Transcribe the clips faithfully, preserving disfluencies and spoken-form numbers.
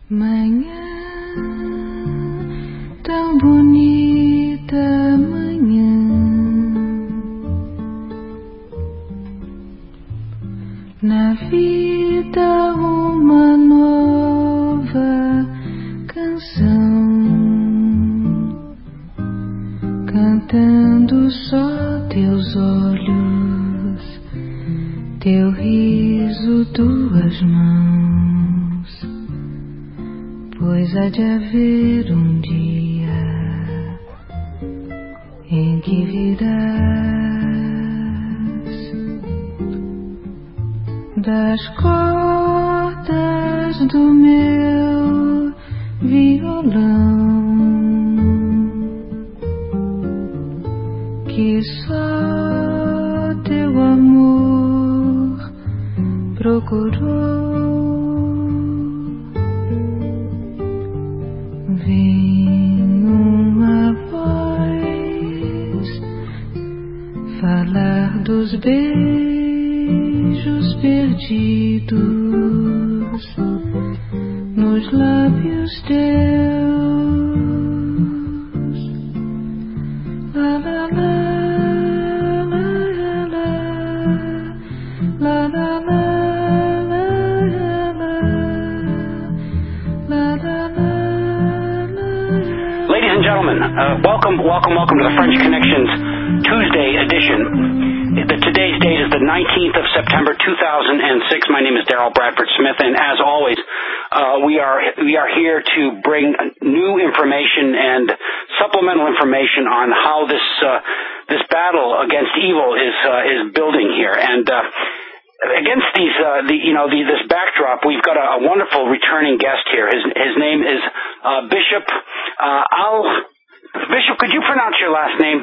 Manhã tão bonita, manhã, na vida uma nova canção, cantando só teus olhos, teu riso, tuas mãos, pois há de haver um dia em que virás das cordas do meu violão, que só teu amor procurou. Vem uma voz falar dos beijos perdidos nos lábios teus. La la la la la la la la la la la. Ladies and gentlemen, uh, welcome, welcome, welcome to the French Connections Tuesday edition. The, today's date is the nineteenth of September two thousand six. My name is Daryl Bradford Smith, and as always, uh, we are we are here to bring new information and supplemental information on how this uh, this battle against evil is uh, is building here. And uh, against these, uh, the you know the, this backdrop, we've got a, a wonderful returning guest here. His his name is uh, Bishop uh, Al. Bishop, could you pronounce your last name?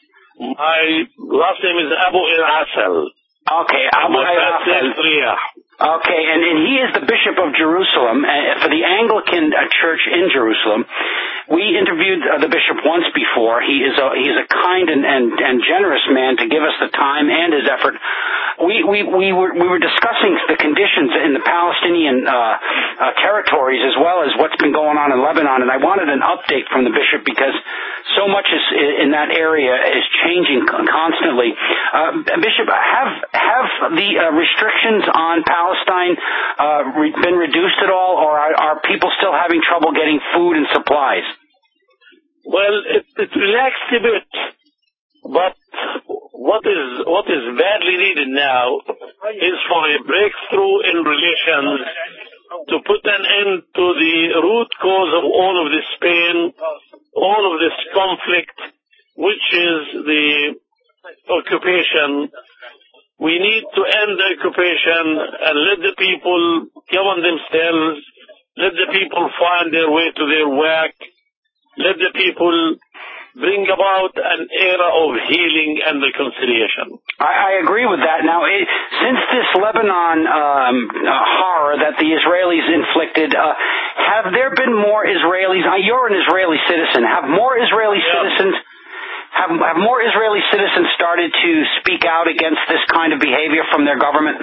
My last name is Abu El-Asal. Okay, Abu El-Asal. Okay, and, and he is the Bishop of Jerusalem uh, for the Anglican uh, Church in Jerusalem. We interviewed uh, the bishop once before. He is a, he is a kind and, and, and generous man to give us the time and his effort. We we we were we were discussing the conditions in the Palestinian uh, uh, territories as well as what's been going on in Lebanon, and I wanted an update from the bishop because so much is in that area is changing constantly. Uh, Bishop, have have the uh, restrictions on Palestine uh, re- been reduced at all, or are, are people still having trouble getting food and supplies? Well, it, it relaxed a bit, but what is what is badly needed now is for a breakthrough in relations to put an end to the root cause of all of this pain, all of this conflict, which is the occupation. We need to end the occupation and let the people govern themselves, let the people find their way to their work, let the people bring about an era of healing and reconciliation. I, I agree with that. Now, it, since this Lebanon um, uh, horror that the Israelis inflicted, uh, have there been more Israelis? Uh, you're an Israeli citizen. Have more Israeli yeah. citizens have, have more Israeli citizens started to speak out against this kind of behavior from their government?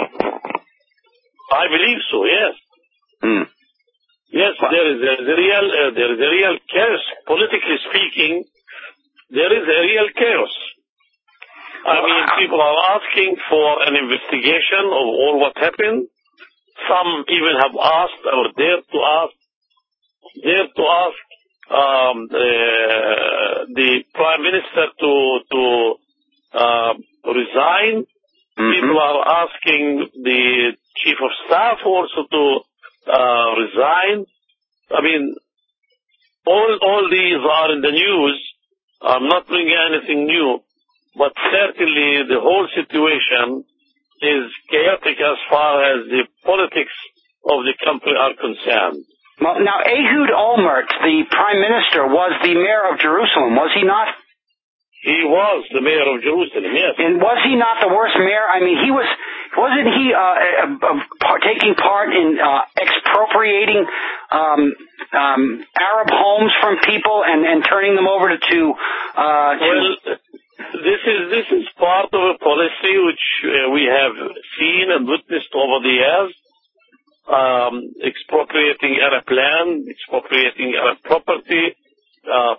I believe so. Yes. Hmm. Yes, there is a, the real uh, there is a real chaos. Politically speaking, there is a real chaos. I mean, people are asking for an investigation of all what happened. Some even have asked or dared to ask, dared to ask um, uh, the prime minister to to uh, resign. Mm-hmm. People are asking the chief of staff also to Uh, resign. I mean, all all these are in the news. I'm not bringing anything new, but certainly the whole situation is chaotic as far as the politics of the country are concerned. Well, now, Ehud Olmert, the prime minister, was the mayor of Jerusalem, was he not? He was the mayor of Jerusalem, yes. And was he not the worst mayor? I mean, he was, wasn't he uh, uh, uh, taking part in uh, expropriating um, um, Arab homes from people and, and turning them over to... to uh, well, this is this is part of a policy which uh, we have seen and witnessed over the years. um, expropriating Arab land, expropriating Arab property, uh,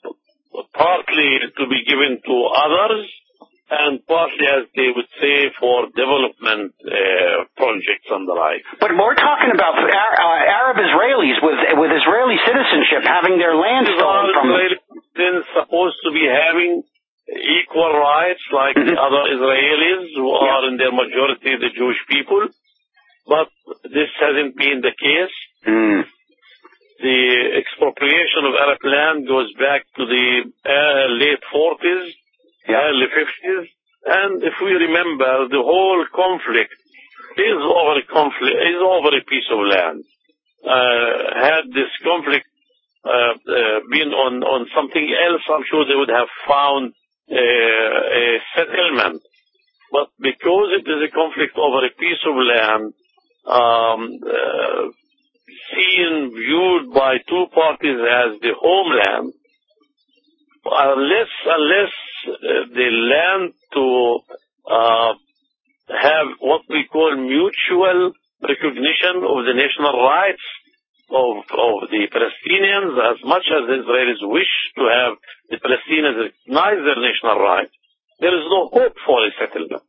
partly to be given to others, and partly, as they would say, for development uh, projects and the like. But we're talking about uh, Arab Israelis with with Israeli citizenship having their land stolen from them. Israelis supposed to be having equal rights like mm-hmm. other Israelis who yeah. are in their majority the Jewish people, but this hasn't been the case. Mm. The expropriation of Arab land goes back to the uh, late forties, yeah. early fifties, and if we remember, the whole conflict is over a conflict is over a piece of land. Uh, had this conflict uh, uh, been on on something else, I'm sure they would have found uh, a settlement. But because it is a conflict over a piece of land, um, uh, seen, viewed by two parties as the homeland, unless unless uh, they learn to uh, have what we call mutual recognition of the national rights of of the Palestinians, as much as the Israelis wish to have the Palestinians recognize their national rights, there is no hope for a settlement.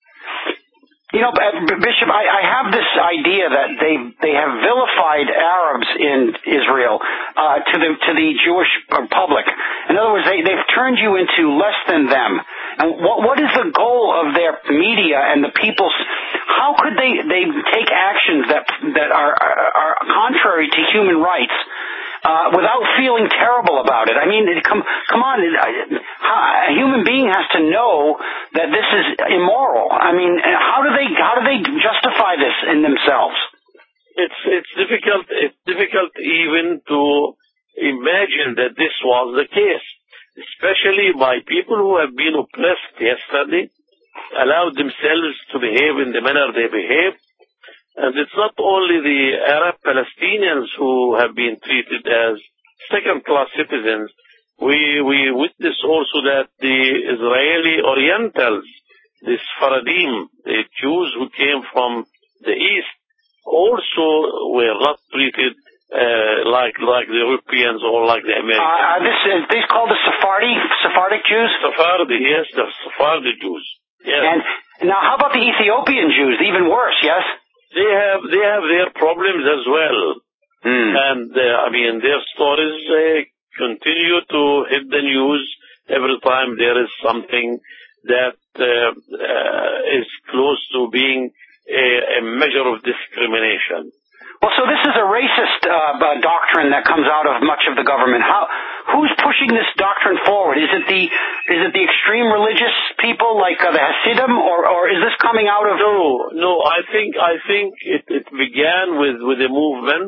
You know, Bishop, I, I have this idea that they they have vilified Arabs in Israel uh, to the to the Jewish public. In other words, they they've turned you into less than them. And what what is the goal of their media and the people's? How could they they take actions that that are are contrary to human rights? Uh, without feeling terrible about it. I mean, come, come on. A human being has to know that this is immoral. I mean, how do they, how do they justify this in themselves? It's, it's difficult, it's difficult even to imagine that this was the case, especially by people who have been oppressed yesterday, allowed themselves to behave in the manner they behave. And it's not only the Arab Palestinians who have been treated as second-class citizens. We we witness also that the Israeli Orientals, the Sfaradim, the Jews who came from the East, also were not treated uh, like like the Europeans or like the Americans. Uh, this is these called the Sephardi Sephardic Jews. Sephardi, yes, the Sephardi Jews. Yes. And now, how about the Ethiopian Jews? Even worse, yes. They have they have their problems as well, mm. and uh, I mean their stories uh, continue to hit the news every time there is something that uh, uh, is close to being a, a measure of discrimination. Well, so this is a racist uh, doctrine that comes out of much of the government. How, who's pushing this doctrine forward? Is it the is it the extreme religious people like uh, the Hasidim, or, or is this coming out of? No, no. I think I think it, it began with with a movement,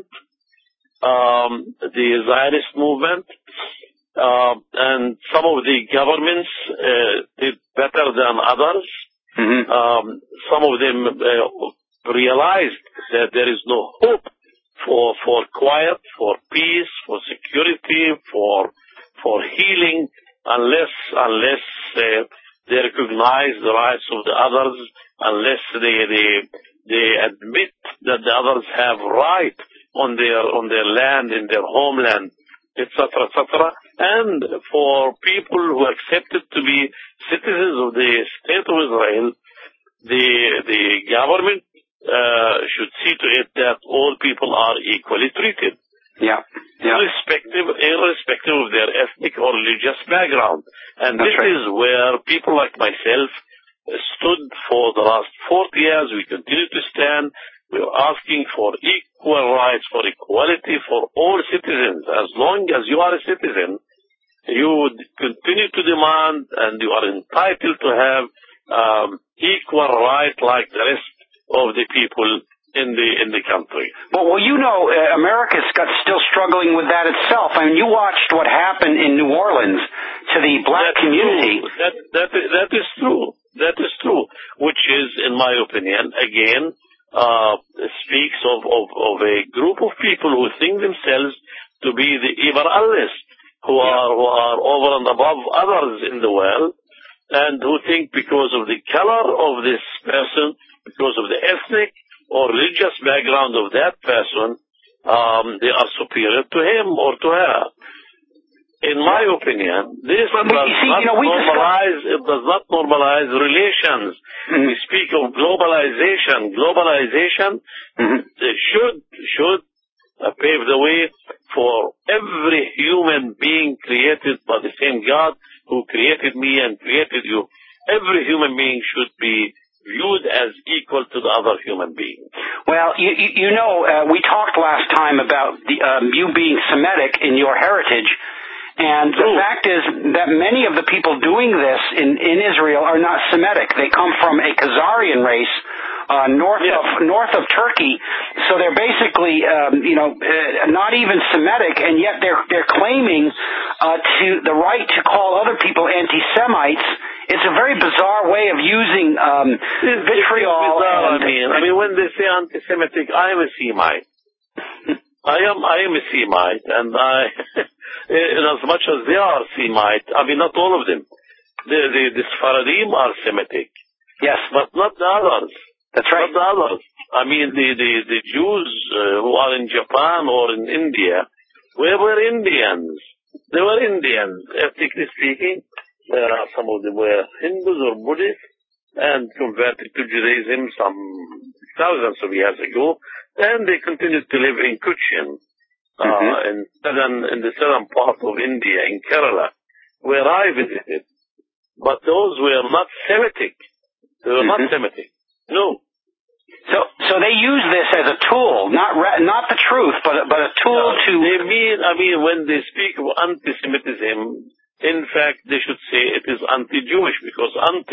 um, the Zionist movement, uh, and some of the governments uh, did better than others. Mm-hmm. Um, some of them uh, realized that there is no hope for for quiet, for peace, for security, for for healing, unless unless uh, they recognize the rights of the others, unless they they they admit that the others have right on their on their land, in their homeland, et cetera, et cetera. And for people who accepted to be citizens of the State of Israel, the the government uh, should see to it that all people are equally treated. Yeah. yeah. Irrespective, irrespective of their ethnic or religious background. And That's this right. is where people like myself stood for the last forty years. We continue to stand. We are asking for equal rights, for equality for all citizens. As long as you are a citizen, you would continue to demand, and you are entitled to have um, equal rights like the rest of the people in the in the country. Well, well, you know, uh, America's got still struggling with that itself. I mean, you watched what happened in New Orleans to the black That's community. True. That that that is true. That is true. Which is, in my opinion, again, uh, speaks of, of of a group of people who think themselves to be the liberals, who Yeah. are who are over and above others in the world, and who think because of the color of this person, because of the ethnic or religious background of that person, um, they are superior to him or to her. In my opinion, this But does we- see, not you know, we normalize, it does not normalize relations. Mhm. We speak of globalization. Globalization Mhm. uh, should, should uh, pave the way for every human being created by the same God who created me and created you. Every human being should be viewed as equal to the other human being. Well, you, you you know, uh, we talked last time about the, um, you being Semitic in your heritage, and the True. fact is that many of the people doing this in, in Israel are not Semitic. They come from a Khazarian race uh, north Yes. of north of Turkey, so they're basically, um, you know, uh, not even Semitic, and yet they're they're claiming uh, to the right to call other people anti-Semites. It's a very bizarre way of using um, It's- vitriol. it's bizarre, and, I mean, I mean, when they say anti-Semitic, I am a Semite. I am, I am a Semite, and I, in as much as they are Semite, I mean, not all of them. The, the, the Sfaradim are Semitic, yes, but not the others. that's right. Not the others. I mean, the, the, the Jews uh, who are in Japan or in India, we were Indians. They were Indians, ethnically speaking. There are some of them were Hindus or Buddhists and converted to Judaism some thousands of years ago. And they continued to live in Cochin, uh, Mhm. in southern, in the southern part of India, in Kerala, where I visited. But those were not Semitic. They were Mhm. not Semitic. No. So, so they use this as a tool, not re- not the truth, but a- but a tool Uh, to. They mean, I mean, when they speak of anti-Semitism, in fact, they should say it is anti-Jewish, because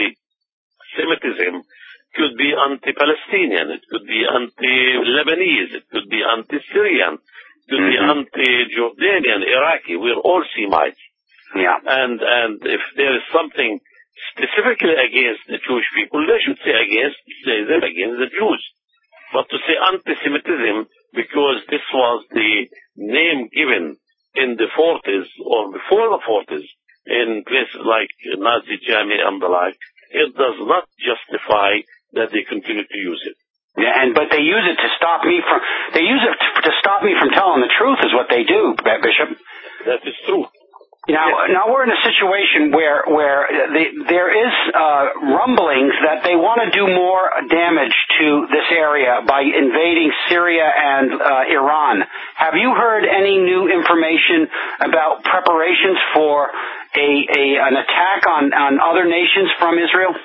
anti-Semitism could be anti-Palestinian, it could be anti-Lebanese, it could be anti-Syrian, it could be Mhm. anti-Jordanian, Iraqi. We're all Semites. Yeah. And and if there is something specifically against the Jewish people, they should say against say them against the Jews. But to say anti-Semitism because this was the name given in the forties or before the forties in places like Nazi Germany and the like, it does not justify that they continue to use it. Yeah, and but they use it to stop me from. They use it to, to stop me from telling the truth, is what they do, Bishop. That is true. Now, now we're in a situation where where the, there is uh, rumblings that they want to do more damage to this area by invading Syria and uh, Iran. Have you heard any new information about preparations for a, a an attack on, on other nations from Israel?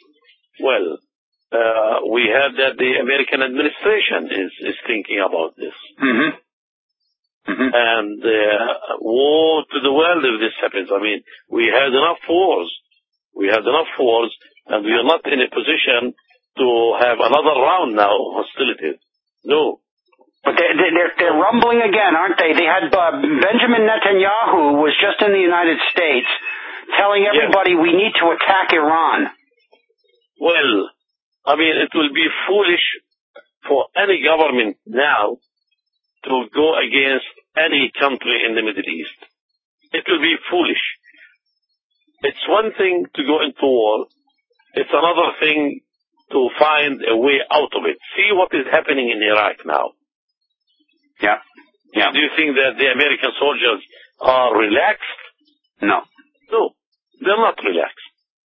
Well, uh, we heard that the American administration is, is thinking about this. Mm-hmm. Mm-hmm. And uh, woe to the world if this happens. I mean, we had enough wars. We had enough wars, and we are not in a position to have another round now of hostilities. No. But they, they, they're, they're rumbling again, aren't they? They had uh, Benjamin Netanyahu was just in the United States telling everybody we need to attack Iran. Well, I mean, it will be foolish for any government now to go against any country in the Middle East. It will be foolish. It's one thing to go into war. It's another thing to find a way out of it. See what is happening in Iraq now. Yeah. Yeah. Do you think that the American soldiers are relaxed? No. No, they're not relaxed.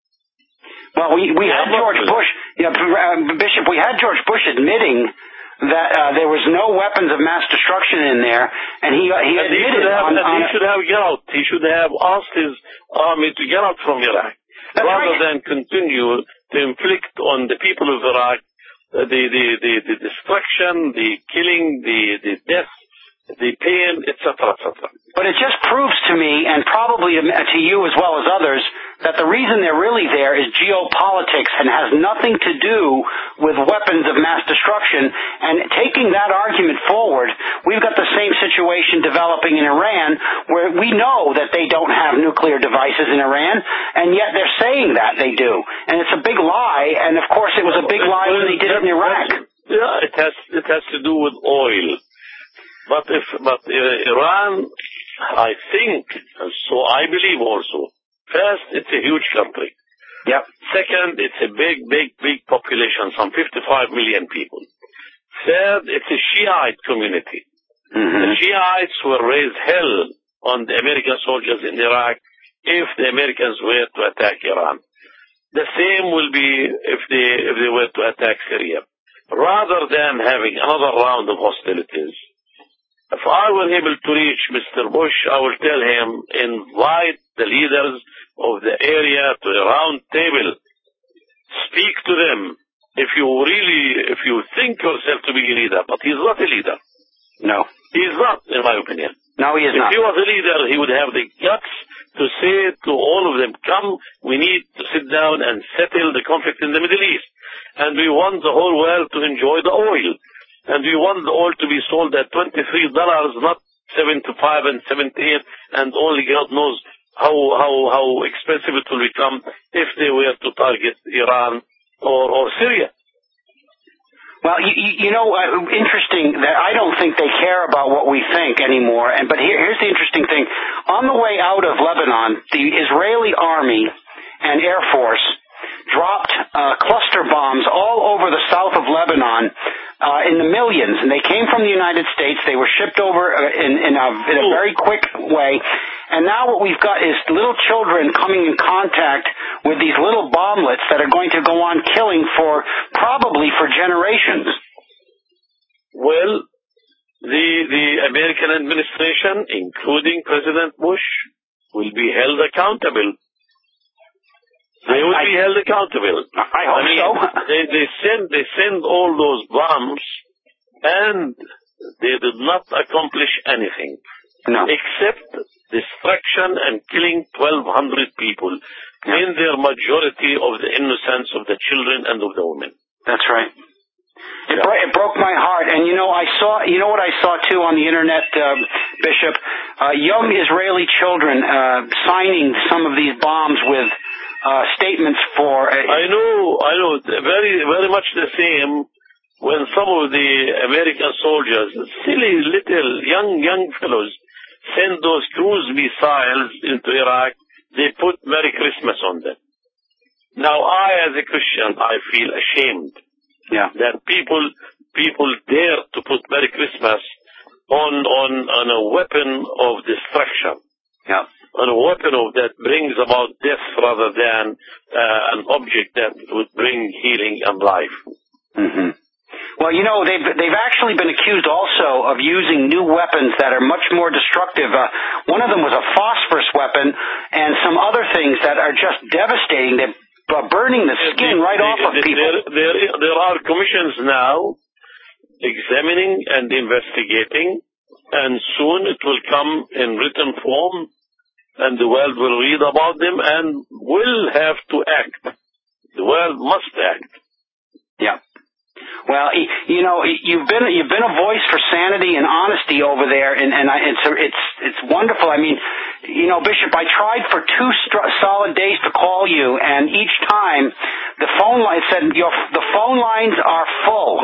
Well, we we had George Bush, yeah, uh, Bishop. We had George Bush admitting that uh, there was no weapons of mass destruction in there, and he uh, he and he admitted should have, on, and on he should have get out. He should have asked his army to get out from Iraq, That's rather right. than continue to inflict on the people of Iraq uh, the, the the the destruction, the killing, the the death, the pain, et cetera, et cetera. But it just proves to me, and probably to you as well as others, that the reason they're really there is geopolitics and has nothing to do with weapons of mass destruction. And taking that argument forward, we've got the same situation developing in Iran, where we know that they don't have nuclear devices in Iran, and yet they're saying that they do. And it's a big lie, and of course it was a big lie when they did it in Iraq. Yeah, it has it has to do with oil. But if but uh, Iran, I think, so I believe also, first, it's a huge country. Yep. Second, it's a big, big, big population, some fifty-five million people. Third, it's a Shiite community. Mm-hmm. The Shiites will raise hell on the American soldiers in Iraq if the Americans were to attack Iran. The same will be if they if they were to attack Syria. Rather than having another round of hostilities, if I were able to reach Mister Bush, I will tell him, invite the leaders of the area to a round table. Speak to them. If you really, if you think yourself to be a leader, but he's not a leader. No. He is not, in my opinion. No, he is if not. If he was a leader, he would have the guts to say to all of them, come, we need to sit down and settle the conflict in the Middle East. And we want the whole world to enjoy the oil. And we want the oil to be sold at twenty-three dollars, not seventy-five and seventy-eight, and only God knows how, how, how expensive it will become if they were to target Iran or, or Syria. Well, you, you know, uh, interesting that I don't think they care about what we think anymore. And but here, here's the interesting thing. On the way out of Lebanon, the Israeli army and Air Force dropped uh, cluster bombs all over the south of Lebanon uh, in the millions. And they came from the United States. They were shipped over uh, in, in, a, in a very quick way. And now what we've got is little children coming in contact with these little bomblets that are going to go on killing for probably for generations. Well, the the American administration, including President Bush, will be held accountable. They will I, be held accountable. I hope I mean, so. they, they send they send all those bombs, and they did not accomplish anything. No. Except destruction and killing twelve hundred people, yeah. in their majority of the innocence of the children and of the women. That's right. It, yeah. bro- it broke my heart. And, you know, I saw, you know what I saw, too, on the Internet, uh, Bishop? Uh, young Israeli children uh, signing some of these bombs with uh, statements for... Uh, I know, I know. Very, very much the same when some of the American soldiers, silly little young, young fellows, send those cruise missiles into Iraq, they put Merry Christmas on them. Now, I, as a Christian, I feel ashamed yeah. that people people dare to put Merry Christmas on on, on a weapon of destruction, yeah. on a weapon of that brings about death rather than uh, an object that would bring healing and life. Mm-hmm. Well, you know, they've they've actually been accused also of using new weapons that are much more destructive. Uh, one of them was a phosphorus weapon and some other things that are just devastating. They're uh, burning the skin the, right the, off of the, people. There, there, there are commissions now examining and investigating, and soon it will come in written form, and the world will read about them and will have to act. The world must act. Yeah. Well, you know, you've been you've been a voice for sanity and honesty over there, and and I, it's it's it's wonderful. I mean, you know, Bishop, I tried for two st- solid days to call you, and each time the phone line said your the phone lines are full.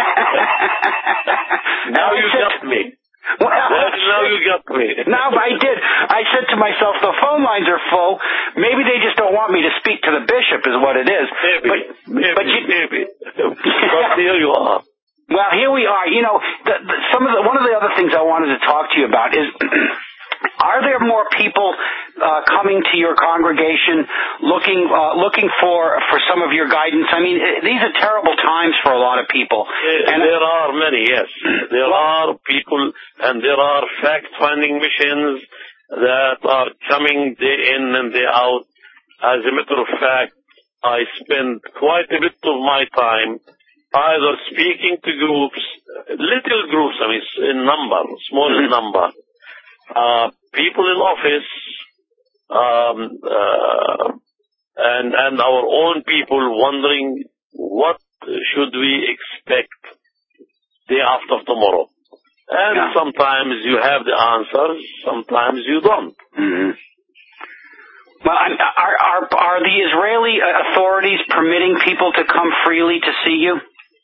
Now you got me. Well, now you got me. Now I did. I said to myself, the phone lines are full. Maybe they just don't want me to speak to the bishop, is what it is. Maybe, but, maybe, but you, maybe. But here you are. Well, here we are. You know, the, the, some of the, one of the other things I wanted to talk to you about is, are there more people uh, coming to your congregation looking uh, looking for for some of your guidance? I mean, these are terrible times for a lot of people. Uh, and there are many, yes. There well, are people, and there are fact-finding missions that are coming day in and day out. As a matter of fact, I spend quite a bit of my time either speaking to groups, little groups, I mean, in number, small in number, uh, people in office, um, uh, and, and our own people wondering what should we expect day after tomorrow. And yeah. sometimes you have the answers, sometimes you don't. Mm-hmm. Well, are, are, are the Israeli authorities permitting people to come freely to see you?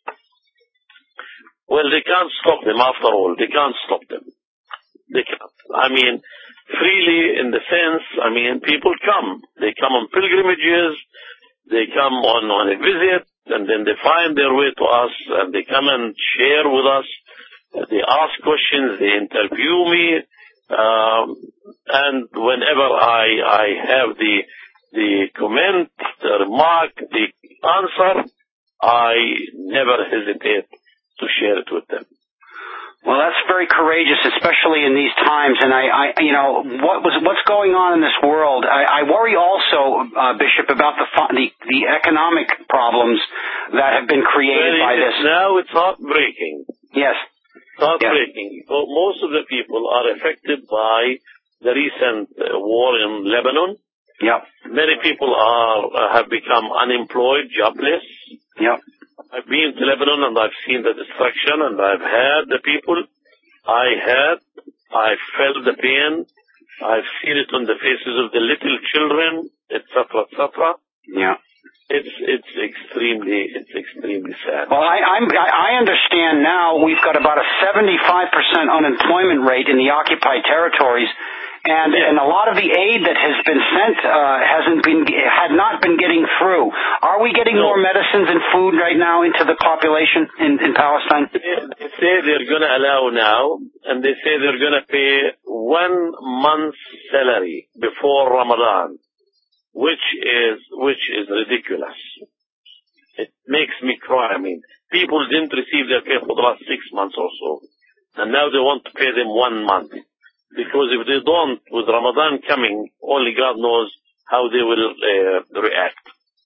Well, they can't stop them after all. They can't stop them. They can't. I mean, freely in the sense, I mean, people come. They come on pilgrimages. They come on, on a visit. and then they find their way to us, and they come and share with us. They ask questions, they interview me, um, and whenever I I have the the comment, the remark, the answer, I never hesitate to share it with them. Well, that's very courageous, especially in these times. And I, I you know, what was what's going on in this world? I, I worry also, uh, Bishop, about the, the the economic problems that have been created well, by this. Now it's heartbreaking. Yes, it's heartbreaking. Yes. Most of the people are affected by the recent uh, war in Lebanon. Yep. Many people are uh, have become unemployed, jobless. Yep. I've been to Lebanon and I've seen the destruction, and I've had the people. I had, I felt the pain. I've seen it on the faces of the little children, et cetera, et cetera. Yeah. It's it's extremely it's extremely sad. Well, I I'm, I understand now we've got about a seventy-five percent unemployment rate in the occupied territories. And, and a lot of the aid that has been sent uh, hasn't been had not been getting through. Are we getting no. more medicines and food right now into the population in, in Palestine? They, they say they're going to allow now, and they say they're going to pay one month's salary before Ramadan, which is which is ridiculous. It makes me cry. I mean, people didn't receive their pay for the last six months or so, and now they want to pay them one month. Because if they don't, with Ramadan coming, only God knows how they will uh, react.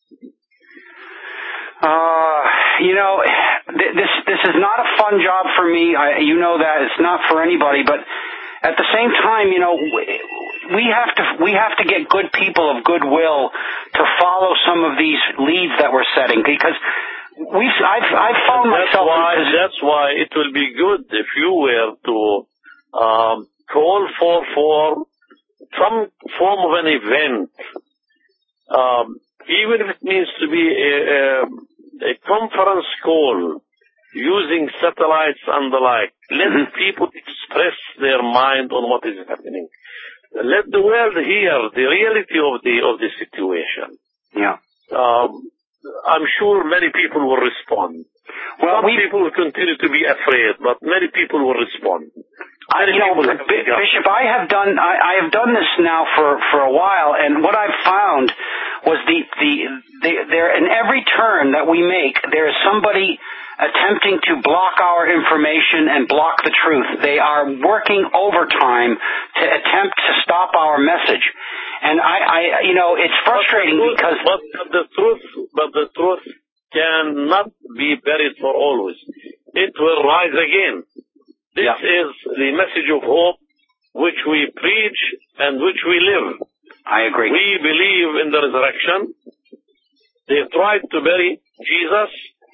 Uh, you know, th- this this is not a fun job for me. I, you know that it's not for anybody. But at the same time, you know, we have to we have to get good people of goodwill to follow some of these leads that we're setting, because we I've I've found that's myself. Why, in that's why it will be good if you were to. Um, Call for for some form of an event, um, even if it means to be a, a, a conference call using satellites and the like. Let people express their mind on what is happening. Let the world hear the reality of the of the situation. Yeah, um, I'm sure many people will respond. Well, some we, people will continue to be afraid, but many people will respond. I, you know, B- Bishop, I have done I, I have done this now for, for a while, and what I've found was the, the the there in every turn that we make, there is somebody attempting to block our information and block the truth. They are working overtime to attempt to stop our message, and I, I you know, it's frustrating but because but the truth, but the truth cannot be buried for always. It will rise again. This yeah. is the message of hope which we preach and which we live. I agree. We believe in the resurrection. They tried to bury Jesus.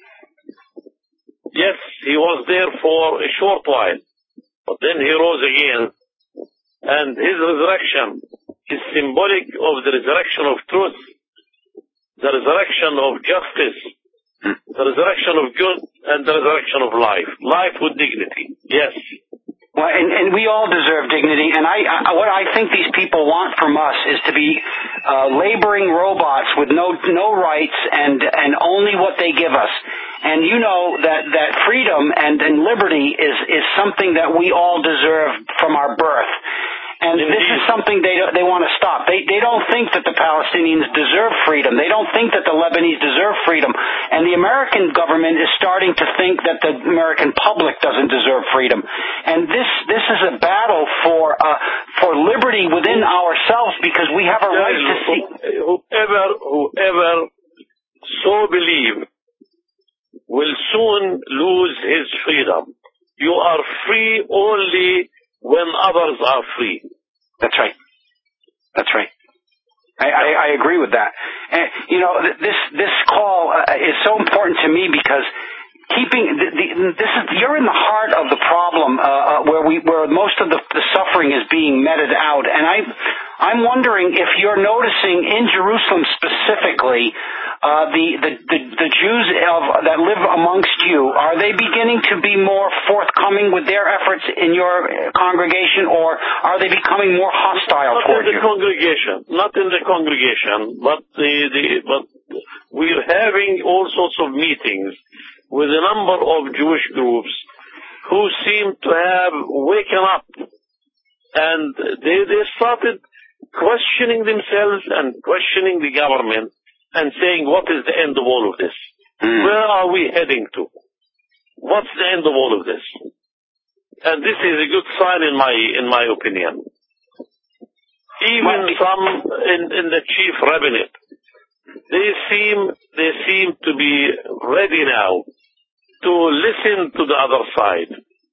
Yes, he was there for a short while, but then he rose again. And his resurrection is symbolic of the resurrection of truth, the resurrection of justice, the resurrection of good, and the resurrection of life. Life with dignity. Yes. Well, and, and we all deserve dignity. And I, I, what I think these people want from us is to be uh, laboring robots with no no rights and and only what they give us. And you know that that freedom and, and liberty is is something that we all deserve from our birth. And Indeed. This is something they they want to stop. They they don't think that the Palestinians deserve freedom. They don't think that the Lebanese deserve freedom. And the American government is starting to think that the American public doesn't deserve freedom. And this this is a battle for uh, for liberty within ourselves, because we have a right to see. Whoever whoever so believe will soon lose his freedom. You are free only when others are free. That's right. That's right. I, I, I agree with that. And, you know, this this call uh, is so important to me because keeping the, the, this is you're in the heart of the problem uh, uh, where we where most of the, the suffering is being meted out, and I I'm wondering if you're noticing in Jerusalem specifically uh, the, the the the Jews of, that live amongst you, are they beginning to be more forthcoming with their efforts in your congregation, or are they becoming more hostile not toward in the you? Congregation, not in the congregation, but the, the but we're having all sorts of meetings with a number of Jewish groups who seem to have waken up, and they, they started questioning themselves and questioning the government and saying, what is the end of all of this? Mm. Where are we heading to? What's the end of all of this? And this is a good sign in my in my opinion. Even some in, in the chief rabbinate, they seem they seem to be ready now to listen to the other side.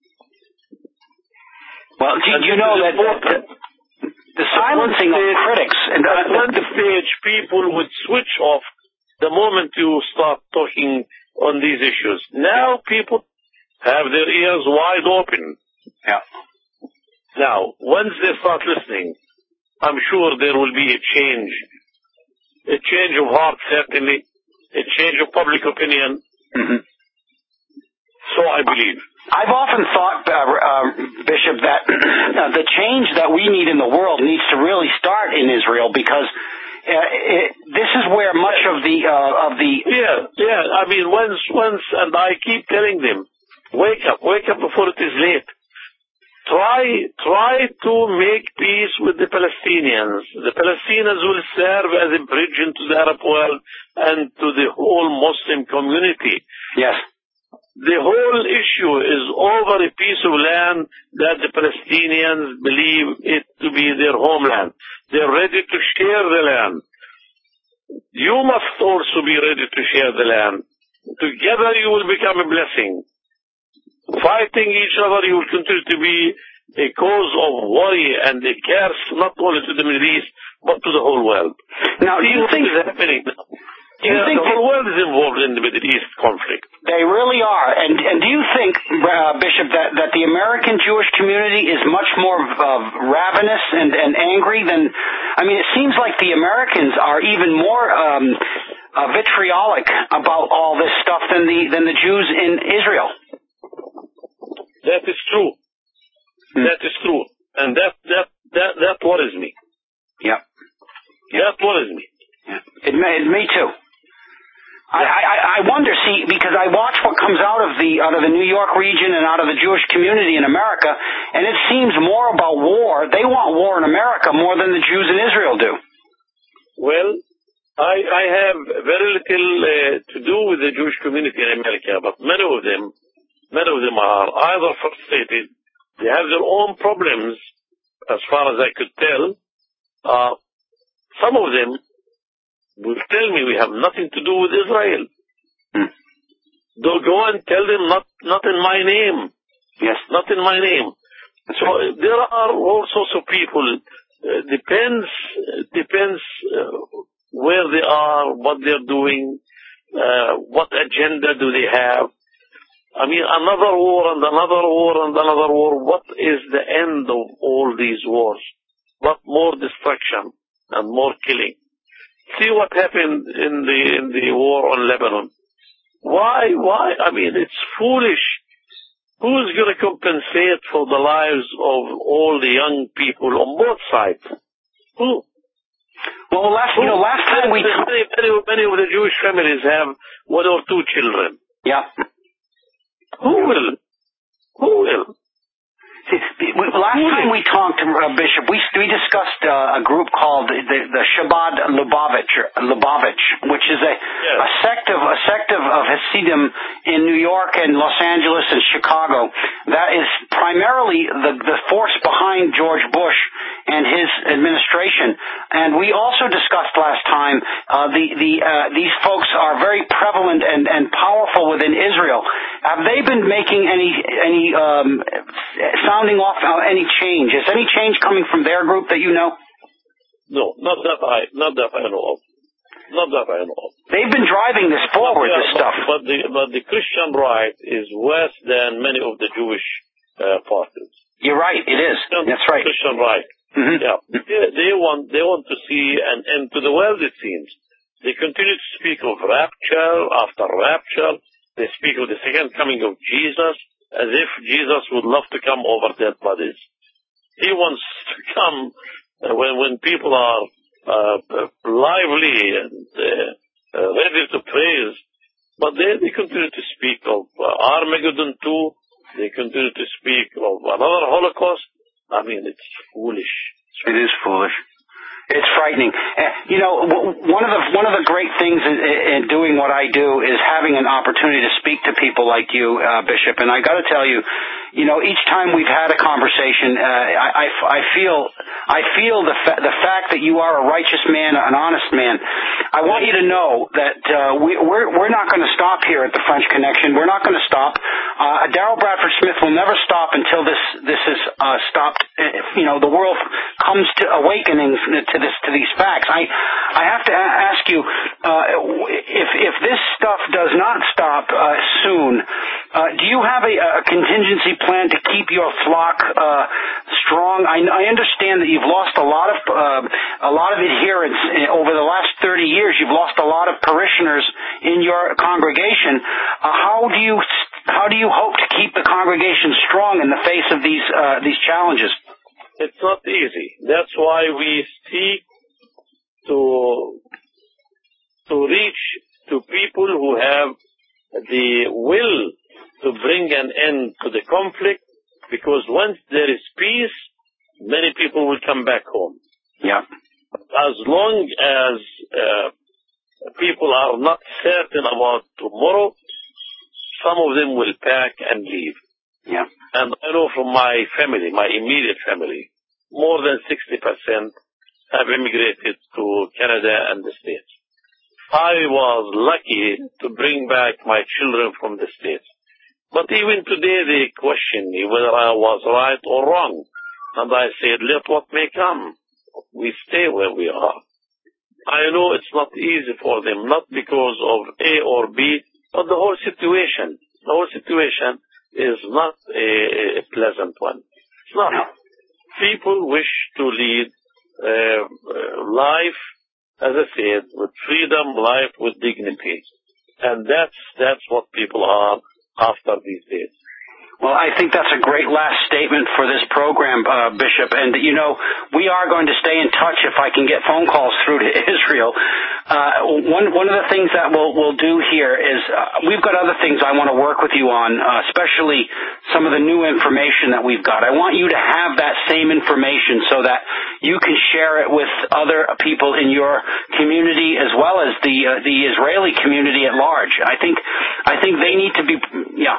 Well, do you know that the, the silencing of critics and at one stage people would switch off the moment you start talking on these issues. Now people have their ears wide open. Yeah. Now, once they start listening, I'm sure there will be a change. A change of heart, certainly. A change of public opinion. Mm-hmm. So I believe. I've often thought, uh, uh, Bishop, that uh, the change that we need in the world needs to really start in Israel, because uh, it, this is where much of the uh, of the yeah yeah. I mean, once once, and I keep telling them, wake up, wake up before it is late. Try try to make peace with the Palestinians. The Palestinians will serve as a bridge into the Arab world and to the whole Muslim community. Yes. The whole issue is over a piece of land that the Palestinians believe it to be their homeland. They're ready to share the land. You must also be ready to share the land. Together you will become a blessing. Fighting each other, you will continue to be a cause of worry and a curse not only to the Middle East, but to the whole world. Now, do you think is happening now? Do you yeah, think the whole world is involved in the Middle East conflict? They really are. And, and do you think, uh, Bishop, that, that the American Jewish community is much more uh, ravenous and, and angry than... I mean, it seems like the Americans are even more um, uh, vitriolic about all this stuff than the than the Jews in Israel. That is true. Hmm. That is true. And that, that, that, that worries me. Yeah. That worries me. Yeah. It, it, me too. I, I, I wonder, see, because I watch what comes out of the out of the New York region and out of the Jewish community in America, and it seems more about war. They want war in America more than the Jews in Israel do. Well, I, I have very little uh, to do with the Jewish community in America, but many of them, many of them are either frustrated, they have their own problems, as far as I could tell. Uh, some of them will tell me we have nothing to do with Israel. Hmm. They'll go and tell them not, not in my name. Yes. Not in my name. That's so right. There are all sorts of people. Uh, depends, depends uh, where they are, what they're doing, uh, what agenda do they have. I mean, another war and another war and another war. What is the end of all these wars? What more destruction and more killing? See what happened in the in the war on Lebanon. Why? Why? I mean, it's foolish. Who's going to compensate for the lives of all the young people on both sides? Who? Well, last Who? you know, last time we many, many, many of the Jewish families have one or two children. Yeah. Who will? Who will? Last time we talked, uh, Bishop, we we discussed uh, a group called the, the Chabad Lubavitch, Lubavitch, which is a, yes. a sect of a sect of, of Hasidim in New York and Los Angeles and Chicago. That is primarily the the force behind George Bush and his administration. And we also discussed last time uh, the the uh, these folks are very prevalent and, and powerful within Israel. Have they been making any any um, sounding off uh, any change? Is any change coming from their group that you know? No, not that I not that I know of. Not that I know of. They've been driving this forward, yeah, this but, stuff. But the but the Christian right is worse than many of the Jewish uh, parties. You're right. It is. Christian, That's right. Christian right. Mm-hmm. Yeah, they, they want they want to see an end to the world. It seems they continue to speak of rapture after rapture. They speak of the second coming of Jesus as if Jesus would love to come over dead bodies. He wants to come uh, when when people are uh, lively and uh, uh, ready to praise. But they, they continue to speak of uh, Armageddon two. They continue to speak of another Holocaust. I mean, it's foolish. It is foolish. It's frightening. Uh, you know, w- one of the one of the great things in, in doing what I do is having an opportunity to speak to people like you, uh, Bishop. And I got to tell you, you know, each time we've had a conversation, uh, I, I, I feel I feel the fa- the fact that you are a righteous man, an honest man. I want you to know that uh, we, we're we're not going to stop here at the French Connection. We're not going to stop. Uh, Daryl Bradford Smith will never stop until this this is uh, stopped. You know, the world comes to awakening to this to these facts. I I have to a- ask you uh, if if this stuff does not stop uh, soon. Uh, do you have a, a contingency plan to keep your flock uh, strong? I, I understand that you've lost a lot of uh, a lot of adherents over the last thirty years. You've lost a lot of parishioners in your congregation. Uh, how do you how do you hope to keep the congregation strong in the face of these uh, these challenges? It's not easy. That's why we seek to to reach to people who have the will to bring an end to the conflict, because once there is peace, many people will come back home. Yeah. As long as uh, people are not certain about tomorrow, some of them will pack and leave. Yeah. And I know from my family, my immediate family, more than sixty percent have immigrated to Canada and the States. I was lucky to bring back my children from the States. But even today they question me whether I was right or wrong. And I said, let what may come. We stay where we are. I know it's not easy for them, not because of A or B, but the whole situation. The whole situation is not a, a pleasant one. It's not. People wish to lead uh, life, as I said, with freedom, life with dignity. And that's, that's what people are after these days. Well, I think that's a great last statement for this program, uh, Bishop. And, you know, we are going to stay in touch if I can get phone calls through to Israel. Uh, one, one of the things that we'll, we'll do here is uh, we've got other things I want to work with you on, uh, especially some of the new information that we've got. I want you to have that same information so that you can share it with other people in your community as well as the uh, the Israeli community at large. I think I think they need to be, yeah.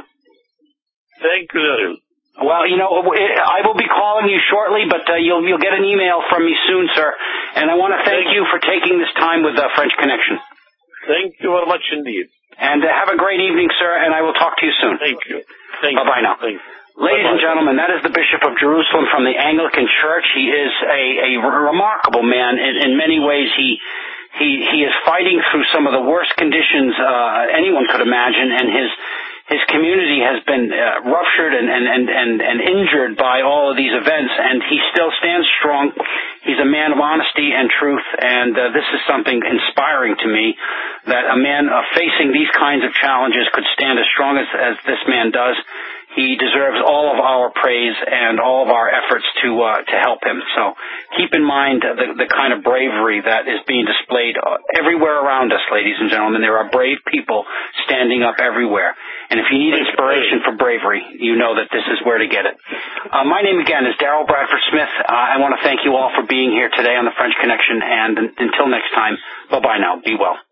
Thank you, Daryl. Well, you know, I will be calling you shortly, but uh, you'll you'll get an email from me soon, sir. And I want to thank, thank you for taking this time with uh, French Connection. Thank you very much indeed. And uh, have a great evening, sir, and I will talk to you soon. Thank you. Thank Bye-bye you. now. Thank you. Ladies Bye-bye. and gentlemen, that is the Bishop of Jerusalem from the Anglican Church. He is a, a remarkable man. In, in many ways, he he he is fighting through some of the worst conditions uh, anyone could imagine, and his his community has been uh, ruptured and, and, and, and, and injured by all of these events, and he still stands strong. He's a man of honesty and truth, and uh, this is something inspiring to me, that a man uh, facing these kinds of challenges could stand as strong as, as this man does. He deserves all of our praise and all of our efforts to uh, to help him. So keep in mind the, the kind of bravery that is being displayed everywhere around us, ladies and gentlemen. There are brave people standing up everywhere. And if you need inspiration for bravery, you know that this is where to get it. Uh, my name again is Daryl Bradford Smith. Uh, I want to thank you all for being here today on the French Connection. And until next time, bye-bye now. Be well.